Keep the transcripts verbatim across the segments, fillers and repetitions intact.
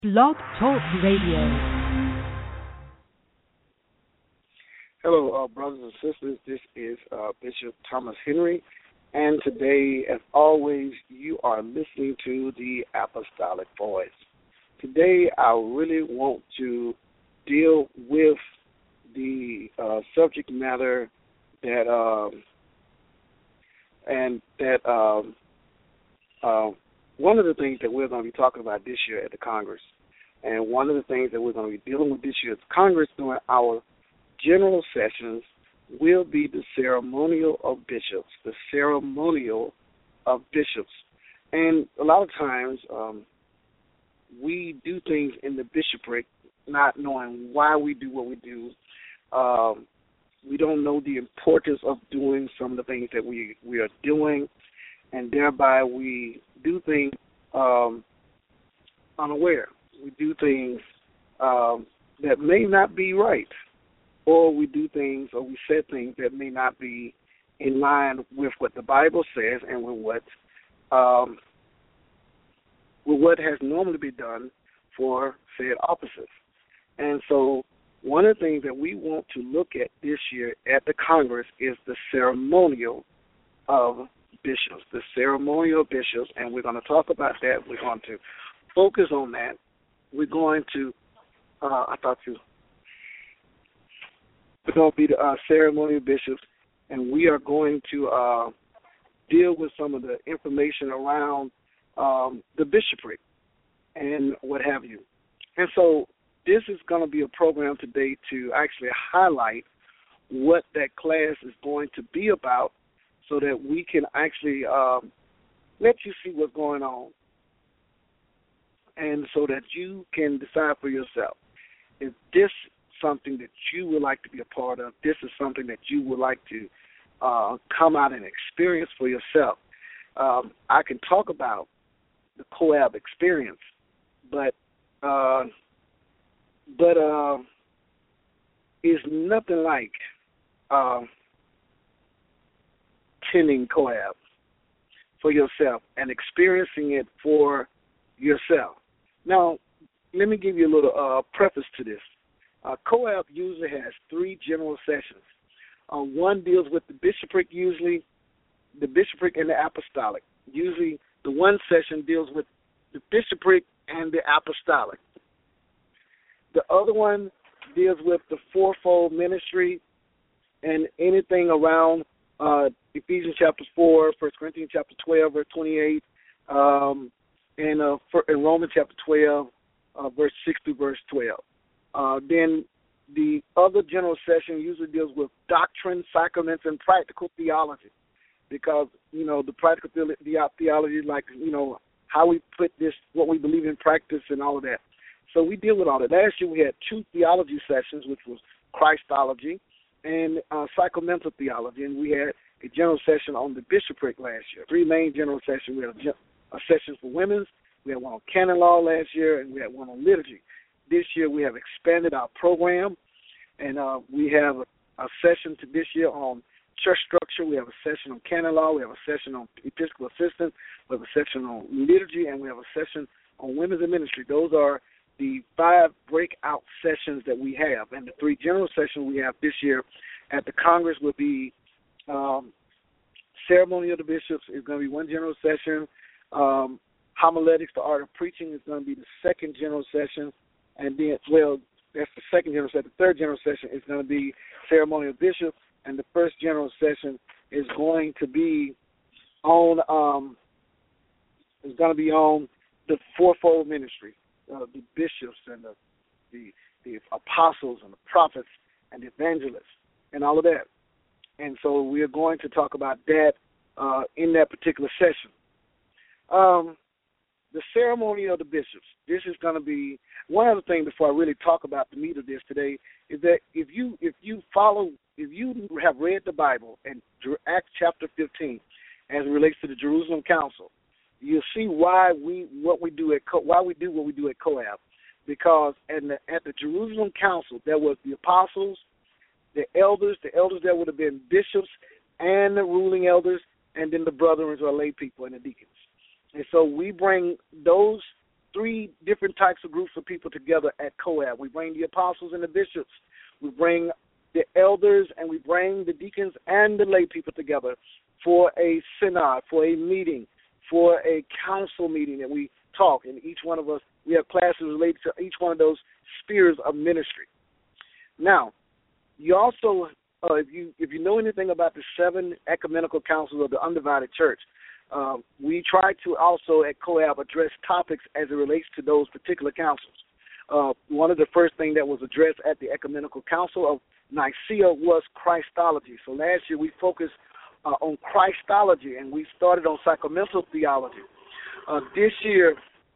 Blog Talk Radio. Hello, uh, brothers and sisters. This is uh, Bishop Thomas Henry, and today, as always, you are listening to the Apostolic Voice. Today, I really want to deal with the uh, subject matter that um, and that um, uh, one of the things that we're going to be talking about this year at the Congress, and one of the things that we're going to be dealing with this year at the Congress during our general sessions will be the ceremonial of bishops, the ceremonial of bishops. And a lot of times um, we do things in the bishopric not knowing why we do what we do. Um, we don't know the importance of doing some of the things that we, we are doing, and thereby we do things um, unaware. We do things um, that may not be right, or we do things or we say things that may not be in line with what the Bible says and with what um, with what has normally been done for said offices. And so one of the things that we want to look at this year at the Congress is the ceremonial of bishops, the ceremonial bishops, and we're going to talk about that. We're going to focus on that. We're going to, uh, I thought you, we're going to be the uh, ceremonial bishops, and we are going to uh, deal with some of the information around um, the bishopric and what have you. And so this is going to be a program today to actually highlight what that class is going to be about so that we can actually um, let you see what's going on, and so that you can decide for yourself if this is something that you would like to be a part of, this is something that you would like to uh, come out and experience for yourself. Um, I can talk about the COAB experience, but uh, but uh, it's nothing like uh, attending COAB for yourself and experiencing it for yourself. Now, let me give you a little uh, preface to this. Uh, COAB usually has three general sessions. Uh, one deals with the bishopric, usually the bishopric and the apostolic. Usually the one session deals with the bishopric and the apostolic. The other one deals with the fourfold ministry and anything around uh, Ephesians chapter four, First Corinthians chapter twelve, verse twenty-eight, um, and uh, for, in Romans chapter twelve, uh, verse six through verse twelve. Uh, then the other general session usually deals with doctrine, sacraments, and practical theology, because, you know, the practical the- theology, like, you know, how we put this, what we believe in practice and all of that. So we deal with all that. Last year we had two theology sessions, which was Christology and uh, sacramental theology, and we had a general session on the bishopric last year. Three main general sessions. We had a, gen- a session for women's, we had one on canon law last year, and we had one on liturgy. This year we have expanded our program, and uh, we have a, a session to this year on church structure. We have a session on canon law. We have a session on episcopal assistance. We have a session on liturgy, and we have a session on women's and ministry. Those are the five breakout sessions that we have, and the three general sessions we have this year at the Congress will be um, ceremony of the bishops is going to be one general session. Um, homiletics, the art of preaching, is going to be the second general session. And then, well, that's the second general session. The third general session is going to be ceremonial bishop, and the first general session is going to be on um, is going to be on the fourfold ministry, uh, the bishops and the, the the apostles and the prophets and the evangelists and all of that. And so we are going to talk about that uh, in that particular session. Um, the ceremony of the bishops. This is going to be one other thing before I really talk about the meat of this today is that if you if you follow if you have read the Bible and Acts chapter fifteen as it relates to the Jerusalem Council, you'll see why we what we do at why we do what we do at COAB, because at the, at the Jerusalem Council there was the apostles, the elders, the elders that would have been bishops and the ruling elders, and then the brethren or lay people and the deacons. And so we bring those three different types of groups of people together at COAB. We bring the apostles and the bishops. We bring the elders, and we bring the deacons and the lay people together for a synod, for a meeting, for a council meeting, and we talk. And each one of us, we have classes related to each one of those spheres of ministry. Now, you also, uh, if you if you know anything about the seven ecumenical councils of the Undivided Church, uh, we try to also at COAB address topics as it relates to those particular councils. Uh, one of the first things that was addressed at the Ecumenical Council of Nicaea was Christology. So last year we focused uh, on Christology, and we started on sacramental theology. Uh, this year,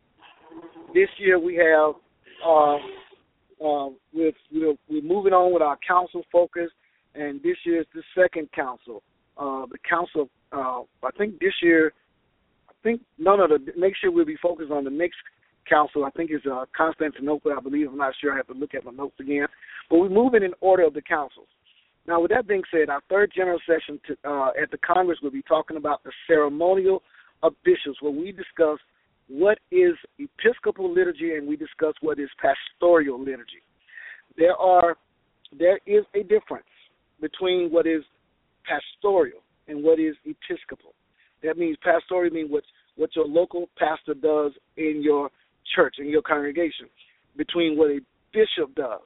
this year we have uh, uh, with you know, we're moving on with our council focus, and this year is the second council. Uh, the council, uh, I think this year, I think none of the next year we'll be focused on the next council. I think it's uh, Constantinople, I believe. I'm not sure. I have to look at my notes again. But we're moving in order of the councils. Now, with that being said, our third general session to, uh, at the Congress will be talking about the ceremonial of bishops, where we discuss what is episcopal liturgy and we discuss what is pastoral liturgy. There are there is a difference between what is pastoral and what is episcopal. That means pastoral means what what your local pastor does in your church, in your congregation, between what a bishop does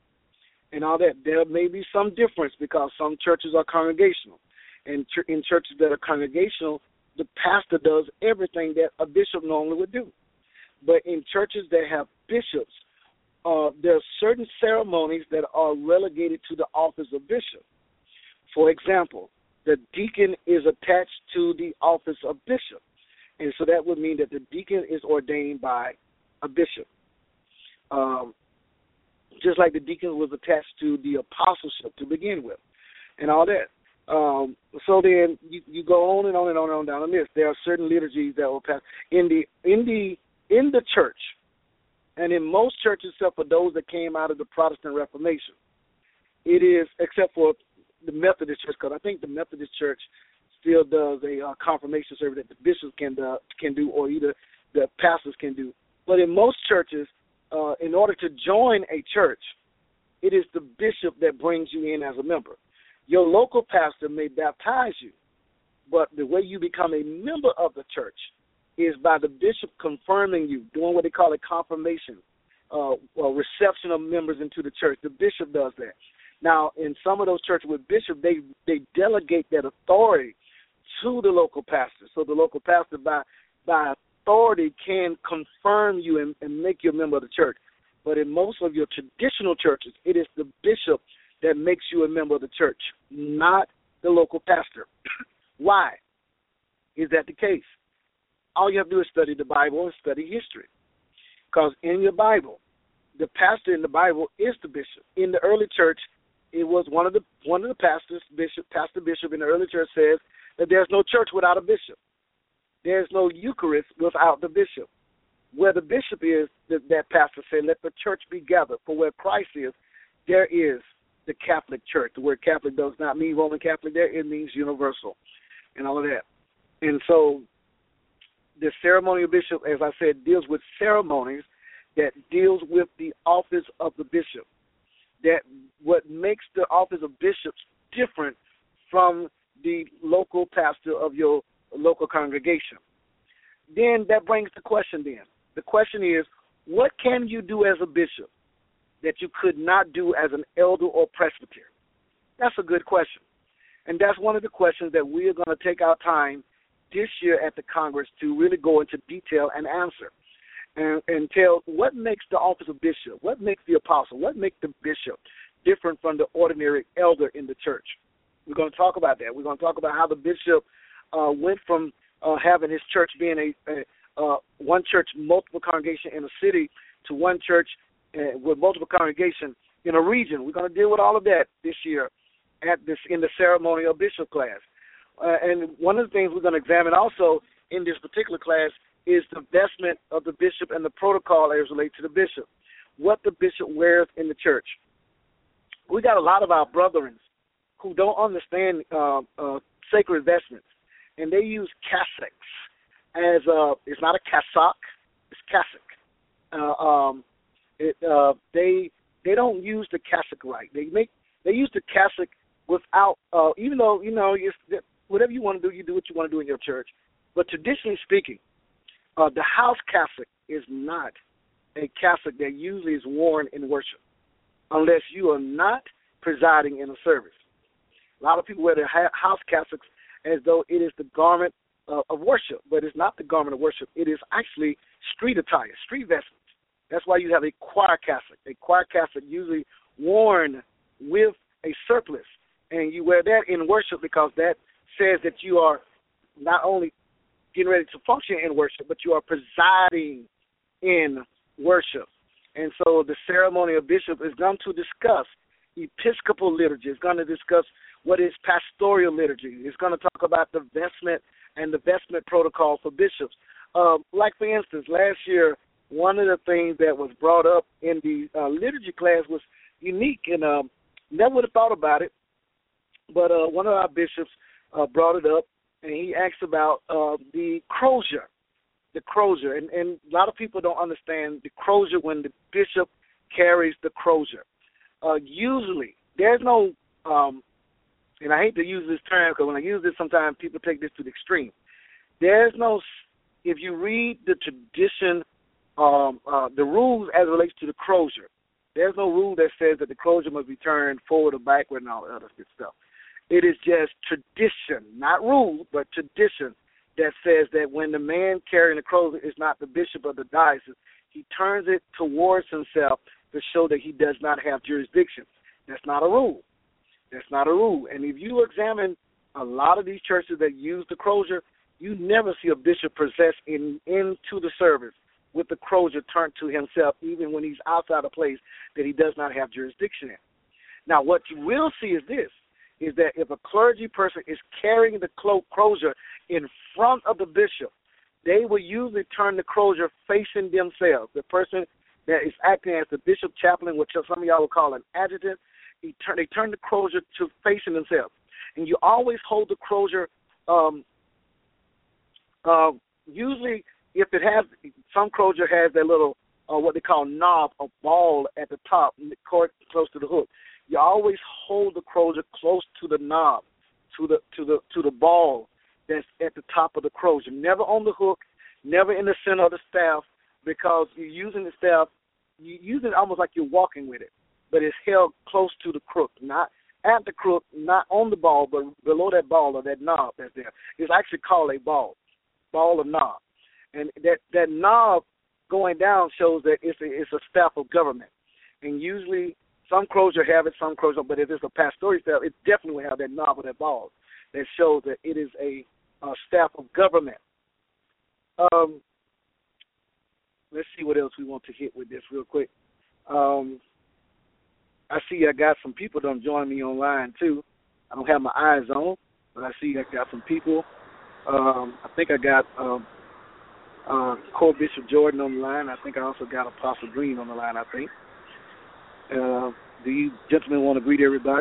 and all that. There may be some difference because some churches are congregational. And ch- in churches that are congregational, the pastor does everything that a bishop normally would do. But in churches that have bishops, uh, there are certain ceremonies that are relegated to the office of bishop. For example, the deacon is attached to the office of bishop. And so that would mean that the deacon is ordained by a bishop. Um, just like the deacon was attached to the apostleship to begin with and all that. Um, so then you, you go on and on and on and on down the list. There are certain liturgies that will pass in the in the in the church, and in most churches, except for those that came out of the Protestant Reformation. It is, except for the Methodist Church, because I think the Methodist Church still does a uh, confirmation service that the bishops can uh, can do, or either the pastors can do. But in most churches, uh, in order to join a church, it is the bishop that brings you in as a member. Your local pastor may baptize you, but the way you become a member of the church is by the bishop confirming you, doing what they call a confirmation, uh, or reception of members into the church. The bishop does that. Now, in some of those churches with bishops, they, they delegate that authority to the local pastor. So the local pastor, by by authority, can confirm you and, and make you a member of the church. But in most of your traditional churches, it is the bishop that makes you a member of the church, not the local pastor. Why is that the case? All you have to do is study the Bible and study history. Because in your Bible, the pastor in the Bible is the bishop. In the early church, it was one of the one of the pastors, bishop, pastor bishop in the early church says that there's no church without a bishop. There's no Eucharist without the bishop. Where the bishop is, that, that pastor said, let the church be gathered. For where Christ is, there is the Catholic Church. The word Catholic does not mean Roman Catholic there. It means universal and all of that. And so the ceremonial bishop, as I said, deals with ceremonies that deals with the office of the bishop. That what makes the office of bishops different from the local pastor of your local congregation. Then that brings the question then. The question is, what can you do as a bishop that you could not do as an elder or presbyter? That's a good question. And that's one of the questions that we are going to take our time this year at the Congress to really go into detail and answer. And, and tell what makes the office of bishop, what makes the apostle, what makes the bishop different from the ordinary elder in the church. We're going to talk about that. We're going to talk about how the bishop uh, went from uh, having his church being a, a uh, one church, multiple congregation in a city to one church uh, with multiple congregation in a region. We're going to deal with all of that this year at this in the ceremonial bishop class. Uh, and one of the things we're going to examine also in this particular class is the vestment of the bishop and the protocol as relates to the bishop, what the bishop wears in the church. We got a lot of our brethren who don't understand uh, uh, sacred vestments, and they use cassocks as a, it's not a cassock, it's cassock. uh, um, it, uh, they they don't use the cassock right. They make they use the cassock without, uh, even though you know it's, whatever you want to do, you do what you want to do in your church. But traditionally speaking, uh, the house cassock is not a cassock that usually is worn in worship, unless you are not presiding in a service. A lot of people wear their ha- house cassocks as though it is the garment uh, of worship, but it's not the garment of worship. It is actually street attire, street vestments. That's why you have a choir cassock. A choir cassock usually worn with a surplice, and you wear that in worship because that says that you are not only getting ready to function in worship, but you are presiding in worship. And so the ceremonial bishop is going to discuss Episcopal liturgy. It's going to discuss what is pastoral liturgy. It's going to talk about the vestment and the vestment protocol for bishops. Uh, like, for instance, last year, one of the things that was brought up in the uh, liturgy class was unique, and uh, never would have thought about it, but uh, one of our bishops uh, brought it up, and he asked about uh, the crozier, the crozier. And, and a lot of people don't understand the crozier when the bishop carries the crozier. Uh, usually, there's no, um, and I hate to use this term because when I use this, sometimes people take this to the extreme. There's no, if you read the tradition, um, uh, the rules as it relates to the crozier, there's no rule that says that the crozier must be turned forward or backward and all that other good stuff. It is just tradition, not rule, but tradition that says that when the man carrying the crozier is not the bishop of the diocese, he turns it towards himself to show that he does not have jurisdiction. That's not a rule. That's not a rule. And if you examine a lot of these churches that use the crozier, you never see a bishop process in, into the service with the crozier turned to himself, even when he's outside a place that he does not have jurisdiction in. Now, what you will see is this, is that if a clergy person is carrying the clo- crozier in front of the bishop, they will usually turn the crozier facing themselves. The person that is acting as the bishop chaplain, which some of y'all will call an adjutant, he turn, they turn the crozier to facing themselves. And you always hold the crozier, um, uh, usually if it has, some crozier has that little, uh, what they call knob, a ball at the top, close to the hook. You always hold the crozier close to the knob, to the to the to the ball that's at the top of the crozier. Never on the hook, never in the center of the staff, because you're using the staff, you use it almost like you're walking with it, but it's held close to the crook, not at the crook, not on the ball, but below that ball or that knob that's there. It's actually called a ball, ball or knob, and that that knob going down shows that it's a, it's a staff of government, and usually some crozier have it, some crozier, but if it's a pastoral staff, it definitely will have that knob or that ball that shows that it is a, a staff of government. Um, let's see what else we want to hit with this real quick. Um, I see I got some people that join me online too. I don't have my eyes on, but I see I got some people. Um, I think I got um, uh, Core Bishop Jordan on the line. I think I also got Apostle Green on the line, I think. Uh, do you gentlemen want to greet everybody?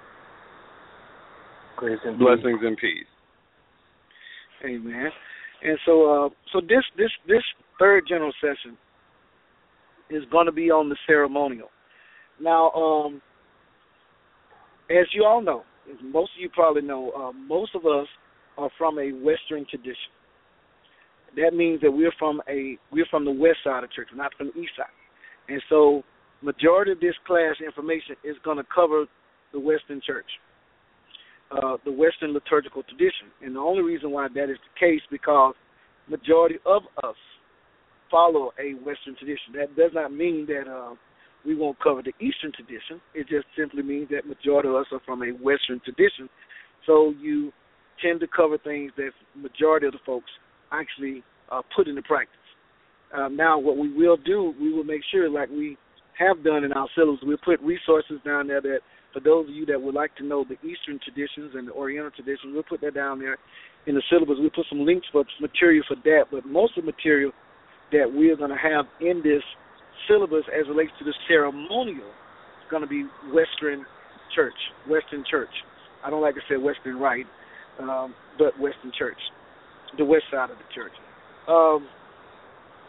Grace and blessings and peace. Amen. And so, uh, so this this this third general session is going to be on the ceremonial. Now, um, as you all know, as most of you probably know, uh, most of us are from a Western tradition. That means that we're from a we're from the west side of church, not from the east side. And so, majority of this class information is going to cover the Western church, uh, the Western liturgical tradition. And the only reason why that is the case because majority of us follow a Western tradition. That does not mean that uh, we won't cover the Eastern tradition. It just simply means that majority of us are from a Western tradition. So you tend to cover things that majority of the folks actually uh, put into practice. Uh, now, what we will do, we will make sure, like we have done in our syllabus, we'll put resources down there that for those of you that would like to know the Eastern traditions and the Oriental traditions, we'll put that down there in the syllabus. We'll put some links for material for that, but most of the material that we're going to have in this syllabus as it relates to the ceremonial is going to be Western church, Western church. I don't like to say Western Rite, um, but Western church, the west side of the church. Um,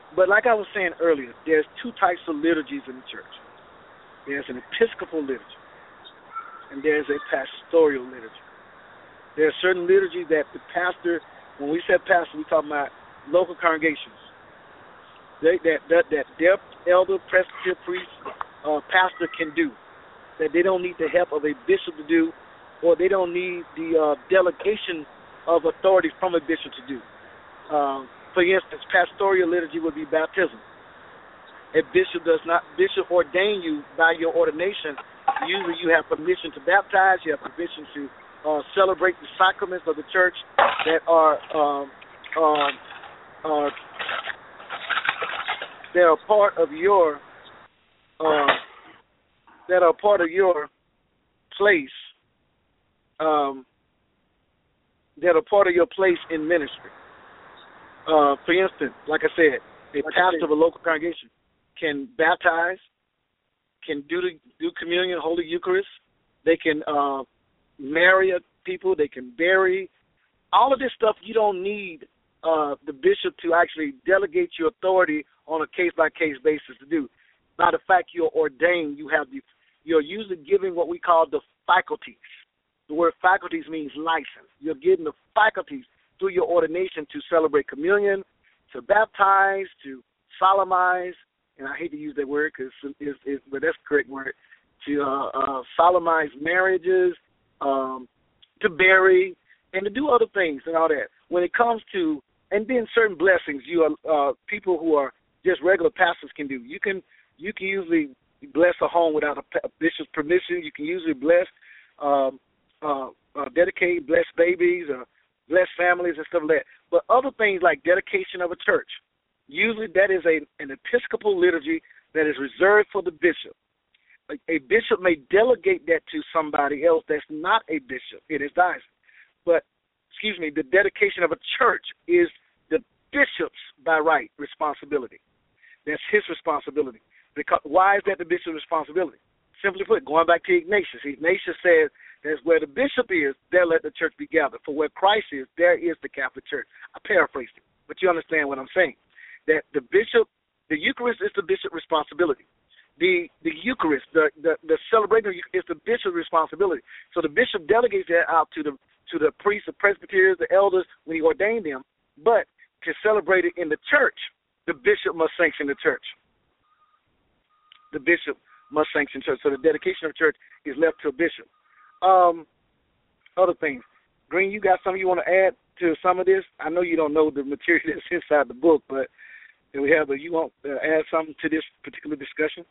But like I was saying earlier, there's two types of liturgies in the church. There's an Episcopal liturgy, and there's a pastoral liturgy. There are certain liturgies that the pastor, when we said pastor, we're talking about local congregations. They, that, that, that their elder, presbyter, priest, uh, pastor can do, that they don't need the help of a bishop to do, or they don't need the uh, delegation of authority from a bishop to do. Um, for instance, pastoral liturgy would be baptism. A bishop does not, bishop ordain you by your ordination. Usually you have permission to baptize, you have permission to uh, celebrate the sacraments of the church that are um, um, uh, that are part of your uh, that are part of your place um, that are part of your place in ministry. Uh, for instance, like I said, a pastor of a local congregation can baptize, can do the, do communion, Holy Eucharist. They can uh, marry people. They can bury. All of this stuff you don't need uh, the bishop to actually delegate your authority on a case-by-case basis to do. By the fact you're ordained, you have the, you're usually giving what we call the faculties. The word faculties means license. You're getting the faculties through your ordination to celebrate communion, to baptize, to solemnize, and I hate to use that word, cause it's, it's, but that's the correct word, to uh, uh, solemnize marriages, um, to bury, and to do other things and all that. When it comes to, and then certain blessings, you are uh, people who are just regular pastors can do. You can you can usually bless a home without a, a bishop's permission. You can usually bless, um, uh, uh, dedicate, bless babies, uh, bless families and stuff like that. But other things like dedication of a church, usually that is a, an Episcopal liturgy that is reserved for the bishop. A, a bishop may delegate that to somebody else that's not a bishop in his diocese. But, excuse me, the dedication of a church is the bishop's by right responsibility. That's his responsibility. Because why is that the bishop's responsibility? Simply put, going back to Ignatius, Ignatius says that's where the bishop is, there let the church be gathered. For where Christ is, there is the Catholic Church. I paraphrased it, but you understand what I'm saying. That the bishop, the Eucharist is the bishop's responsibility. The the Eucharist, the, the, the celebration is the bishop's responsibility. So the bishop delegates that out to the to the priests, the presbyters, the elders when he ordained them. But to celebrate it in the church, the bishop must sanction the church. The bishop must sanction church. So the dedication of church is left to a bishop. Um, other things. Green, you got something you want to add to some of this? I know you don't know the material that's inside the book, but do we have, a, you want to add something to this particular discussion?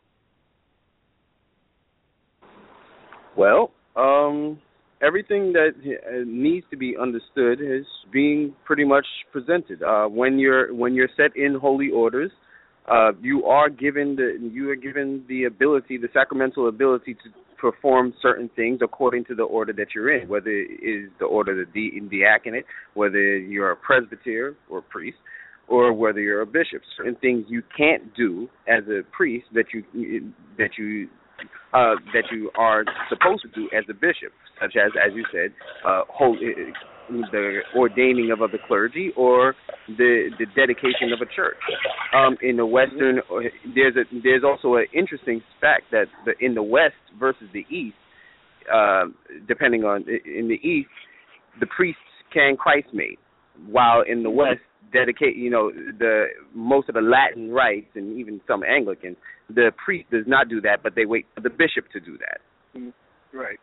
Well, um, everything that needs to be understood is being pretty much presented. Uh, when you're when you're set in holy orders, uh, you are given the you are given the ability, the sacramental ability to perform certain things according to the order that you're in, whether it is the order of the diaconate, whether you're a presbyter or priest, or whether you're a bishop. Certain things you can't do as a priest that you that you uh, that you are supposed to do as a bishop, such as, as you said, uh, hold, the ordaining of other clergy or the the dedication of a church. Um, in the Western, there's a there's also an interesting fact that the, in the West versus the East, uh, depending on in the East, the priests can Christ-mate, while in the West, dedicate you know the most of the Latin rites and even some Anglicans, the priest does not do that, but they wait for the bishop to do that. Mm-hmm. Right.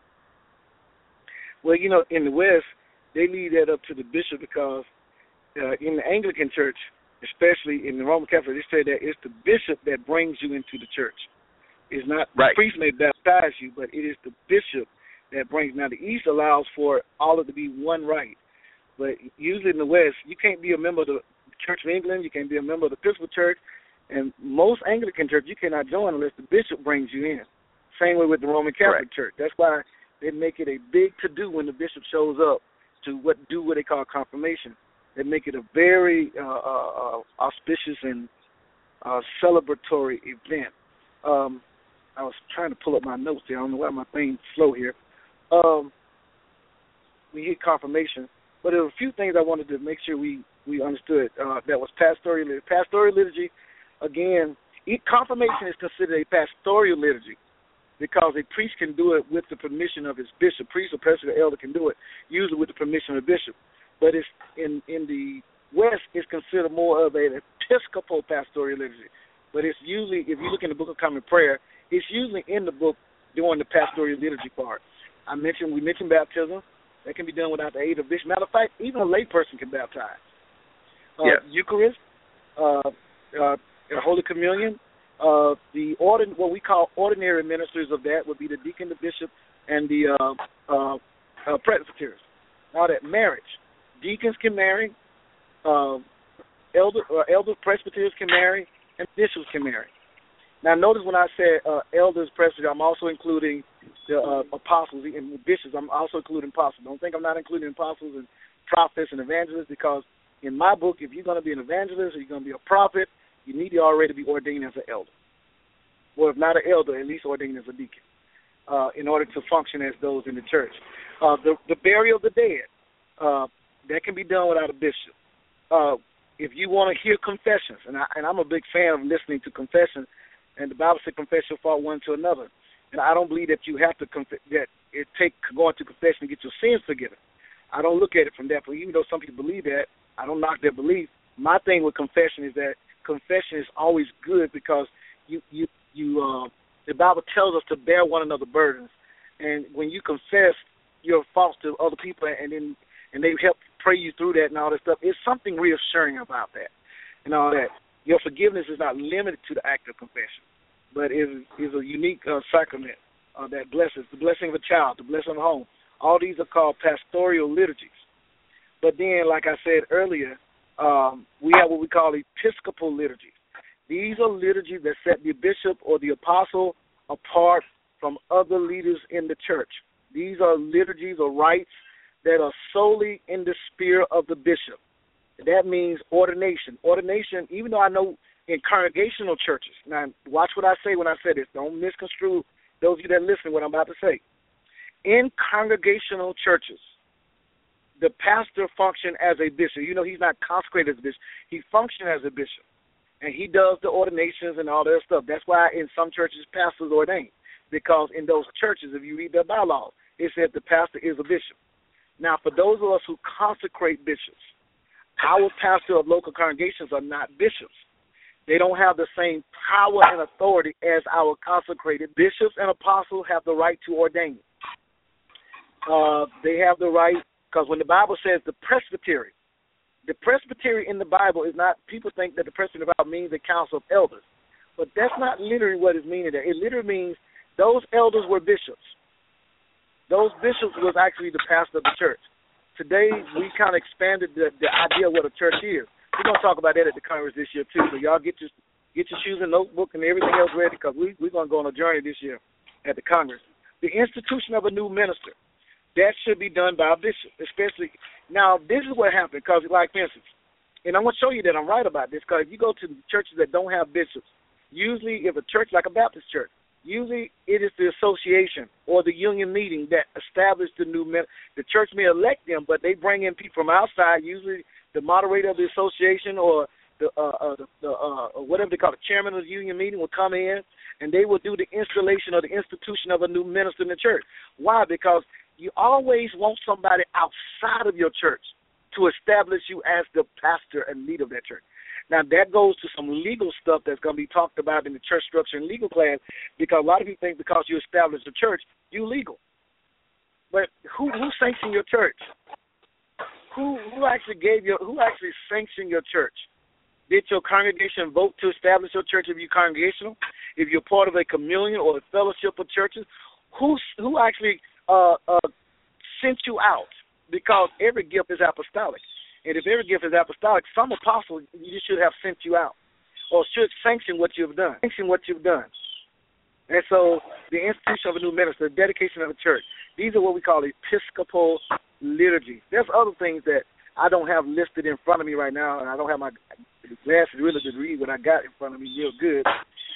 Well, you know, in the West, they leave that up to the bishop because uh, in the Anglican Church, especially in the Roman Catholic, they say that it's the bishop that brings you into the church. It's not right. The priest may baptize you, but it is the bishop that brings. Now, the East allows for all of it to be one rite, but usually in the West, you can't be a member of the Church of England, you can't be a member of the Episcopal Church, and most Anglican church you cannot join unless the bishop brings you in. Same way with the Roman Catholic Correct. Church. That's why they make it a big to-do when the bishop shows up to what do what they call confirmation. They make it a very uh, uh, auspicious and uh, celebratory event. Um, I was trying to pull up my notes here. I don't know why my thing's slow here. Um, we hit confirmation, but there were a few things I wanted to make sure we we understood uh, that was pastoral liturgy. Pastoral liturgy, again, confirmation is considered a pastoral liturgy because a priest can do it with the permission of his bishop. Priest or pastor or elder can do it, usually with the permission of the bishop. But it's in, in the West, it's considered more of an Episcopal pastoral liturgy. But it's usually, if you look in the Book of Common Prayer, it's usually in the book during the pastoral liturgy part. I mentioned, we mentioned baptism. That can be done without the aid of bishop. Matter of fact, even a lay person can baptize. Uh, yes. Eucharist, uh, uh, Holy Communion, uh, the ordin- what we call ordinary ministers of that would be the deacon, the bishop, and the uh, uh, uh, presbyters. Now that marriage, deacons can marry, uh, elder uh, elder presbyters can marry, and bishops can marry. Now notice when I said uh, elders, presbyters, I'm also including the uh, apostles and bishops. I'm also including apostles. Don't think I'm not including apostles and prophets and evangelists, because in my book, if you're going to be an evangelist or you're going to be a prophet, you need to already be ordained as an elder. Or if not an elder, at least ordained as a deacon, uh, in order to function as those in the church. Uh, the, the burial of the dead, uh, that can be done without a bishop. Uh, if you want to hear confessions, and, I, and I'm a big fan of listening to confessions, and the Bible says confession fall one to another. And I don't believe that you have to conf- that it take going to confession to get your sins forgiven. I don't look at it from that point. Even though some people believe that, I don't knock their belief. My thing with confession is that confession is always good because you you you uh, the Bible tells us to bear one another's burdens, and when you confess your faults to other people, and then and they help pray you through that and all that stuff, it's something reassuring about that and all that. Your forgiveness is not limited to the act of confession, but is is a unique uh, sacrament uh, that blesses the blessing of a child, the blessing of a home. All these are called pastoral liturgies. But then, like I said earlier, um, we have what we call Episcopal liturgies. These are liturgies that set the bishop or the apostle apart from other leaders in the church. These are liturgies or rites that are solely in the sphere of the bishop. That means ordination. Ordination, even though I know in congregational churches, now watch what I say when I say this. Don't misconstrue those of you that listen what I'm about to say. In congregational churches, the pastor functions as a bishop. You know, he's not consecrated as a bishop. He functions as a bishop. And he does the ordinations and all that stuff. That's why in some churches, pastors ordain. Because in those churches, if you read their bylaws, it says the pastor is a bishop. Now, for those of us who consecrate bishops, our pastor of local congregations are not bishops. They don't have the same power and authority as our consecrated bishops and apostles have the right to ordain. Uh, they have the right, because when the Bible says the presbytery, the presbytery in the Bible is not, people think that the presbytery in the Bible means the council of elders. But that's not literally what it means there. It literally means those elders were bishops. Those bishops was actually the pastor of the church. Today, we kind of expanded the, the idea of what a church is. We're going to talk about that at the Congress this year, too. So y'all get your get your shoes and notebook and everything else ready, because we, we're going to go on a journey this year at the Congress. The institution of a new minister, that should be done by a bishop, especially. Now, this is what happened, because, like, for instance, and I'm going to show you that I'm right about this, because if you go to churches that don't have bishops, usually if a church like a Baptist church, usually it is the association or the union meeting that established the new minister. The church may elect them, but they bring in people from outside, usually the moderator of the association or the, uh, uh, the, the uh, whatever they call it, chairman of the union meeting will come in, and they will do the installation or the institution of a new minister in the church. Why? Because you always want somebody outside of your church to establish you as the pastor and leader of that church. Now, that goes to some legal stuff that's going to be talked about in the church structure and legal class, because a lot of people think because you established a church, you're legal. But who who sanctioned your church? Who who actually gave your who actually sanctioned your church? Did your congregation vote to establish your church if you're congregational? If you're part of a communion or a fellowship of churches, who who actually uh, uh, sent you out? Because every gift is apostolic. And if every gift is apostolic, some apostle you should have sent you out or should sanction what you've done. Sanction what you've done. And so the institution of a new minister, the dedication of a church, these are what we call Episcopal liturgy. There's other things that I don't have listed in front of me right now, and I don't have my glasses really to read what I got in front of me real good.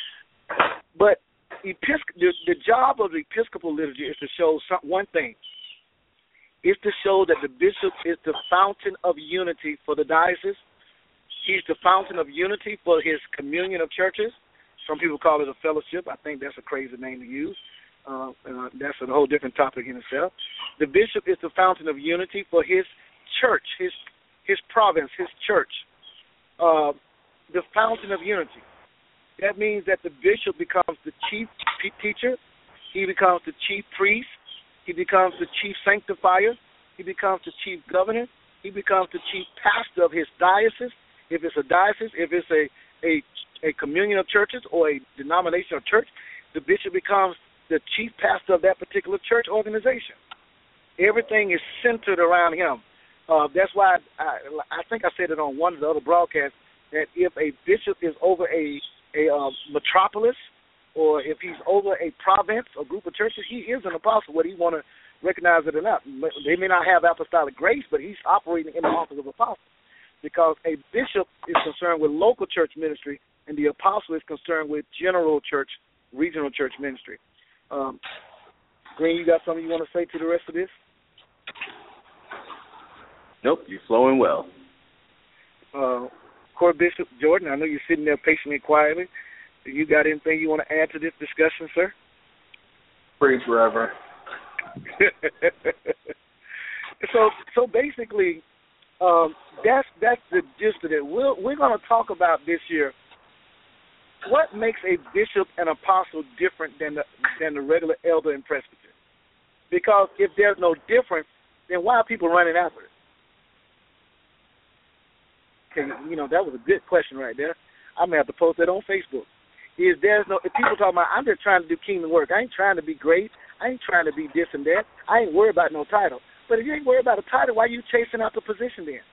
But Episc- the, the job of the Episcopal liturgy is to show some, one thing. It's to show that the bishop is the fountain of unity for the diocese. He's the fountain of unity for his communion of churches. Some people call it a fellowship. I think that's a crazy name to use. Uh, uh, that's a whole different topic in itself. The bishop is the fountain of unity for his church, his his province, his church. Uh, the fountain of unity. That means that the bishop becomes the chief teacher. He becomes the chief priest. He becomes the chief sanctifier. He becomes the chief governor. He becomes the chief pastor of his diocese. If it's a diocese, if it's a, a, a communion of churches or a denominational church, the bishop becomes the chief pastor of that particular church organization. Everything is centered around him. Uh, that's why I, I think I said it on one of the other broadcasts, that if a bishop is over a, a uh, metropolis, or if he's over a province or group of churches, he is an apostle, whether you want to recognize it or not. They may not have apostolic grace, but he's operating in the office of apostle, because a bishop is concerned with local church ministry, and the apostle is concerned with general church, regional church ministry. Um, Green, you got something you want to say to the rest of this? Nope, you're flowing well. Uh, Court Bishop Jordan, I know you're sitting there patiently and quietly. Do you got anything you want to add to this discussion, sir? Praise forever. so, so basically, um, that's that's the gist of it. We're we're going to talk about this year. What makes a bishop and apostle different than the than the regular elder and presbyter? Because if there's no difference, then why are people running after it? Okay, you know, that was a good question right there. I may have to post that on Facebook. Is there's no if people talking about, I'm just trying to do kingdom work. I ain't trying to be great. I ain't trying to be this and that. I ain't worried about no title. But if you ain't worried about a title, why are you chasing out the position then?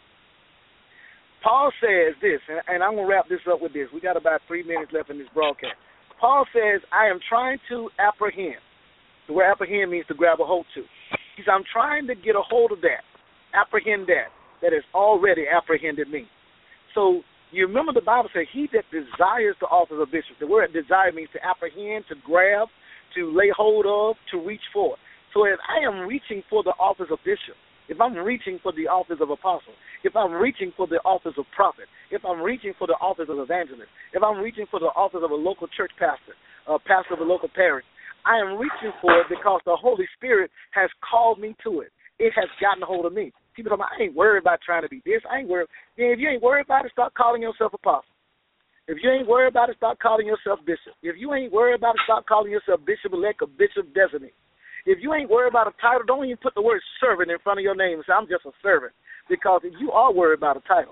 Paul says this, and, and I'm going to wrap this up with this. We got about three minutes left in this broadcast. Paul says, I am trying to apprehend. The word apprehend means to grab a hold to. He says, I'm trying to get a hold of that, apprehend that, that has already apprehended me. So you remember the Bible says, he that desires the office of bishop. The word desire means to apprehend, to grab, to lay hold of, to reach for. So if I am reaching for the office of bishop, if I'm reaching for the office of apostle, if I'm reaching for the office of prophet, if I'm reaching for the office of evangelist, if I'm reaching for the office of a local church pastor, a pastor of a local parish, I am reaching for it because the Holy Spirit has called me to it. It has gotten a hold of me. People talk about, I ain't worried about trying to be this. I ain't worried. Then if you ain't worried about it, start calling yourself apostle. If you ain't worried about it, start calling yourself bishop. If you ain't worried about it, start calling yourself bishop-elect or bishop-designate. If you ain't worried about a title, don't even put the word servant in front of your name and say, I'm just a servant. Because if you are worried about a title,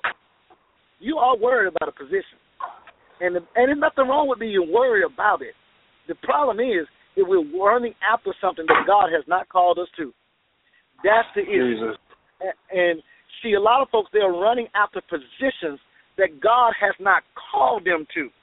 you are worried about a position. And, the, and there's nothing wrong with being worried about it. The problem is that we're running after something that God has not called us to. That's the issue. And, and see, a lot of folks, they're running after positions that God has not called them to.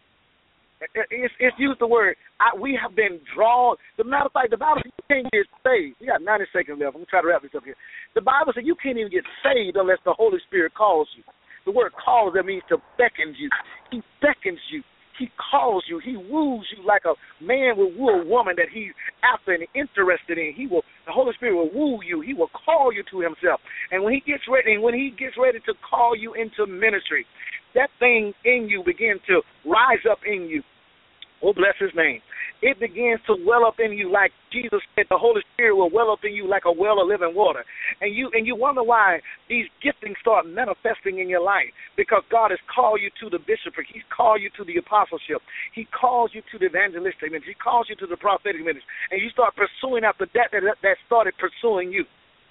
It's, it's used the word, I, we have been drawn. The matter of fact, the Bible says you can't get saved. We got ninety seconds left. I'm going to try to wrap this up here. The Bible says you can't even get saved unless the Holy Spirit calls you. The word calls, that means to beckon you. He beckons you. He calls you. He woos you like a man will woo a woman that he's after and interested in. He will. The Holy Spirit will woo you. He will call you to himself. And when he gets ready, and when he gets ready to call you into ministry, that thing in you begins to rise up in you. Oh, bless his name. It begins to well up in you like Jesus said, the Holy Spirit will well up in you like a well of living water. And you and you wonder why these giftings start manifesting in your life, because God has called you to the bishopric. He's called you to the apostleship. He calls you to the evangelistic ministry. He calls you to the prophetic ministry. And you start pursuing after that that, that started pursuing you.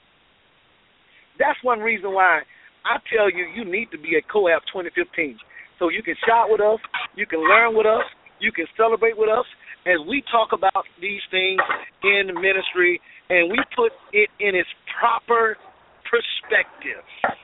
That's one reason why I tell you, you need to be at COAP twenty fifteen. So you can shout with us. You can learn with us. You can celebrate with us as we talk about these things in ministry, and we put it in its proper perspective.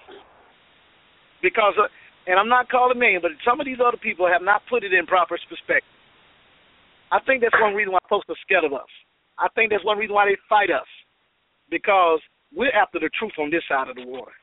Because, uh, and I'm not calling names, but some of these other people have not put it in proper perspective. I think that's one reason why folks are scared of us. I think that's one reason why they fight us, because we're after the truth on this side of the water.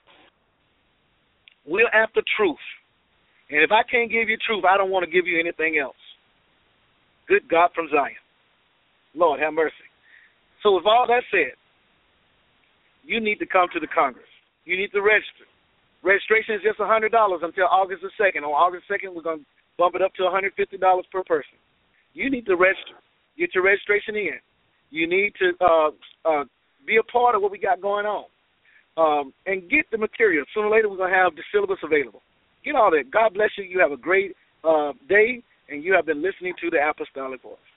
We're after truth. And if I can't give you truth, I don't want to give you anything else. Good God from Zion. Lord, have mercy. So with all that said, you need to come to the Congress. You need to register. Registration is just one hundred dollars until August the second. On August second, we're going to bump it up to one hundred fifty dollars per person. You need to register. Get your registration in. You need to uh, uh, be a part of what we got going on. Um, and get the material. Sooner or later, we're going to have the syllabus available. Get all that. God bless you. You have a great uh, day, and you have been listening to the Apostolic Voice.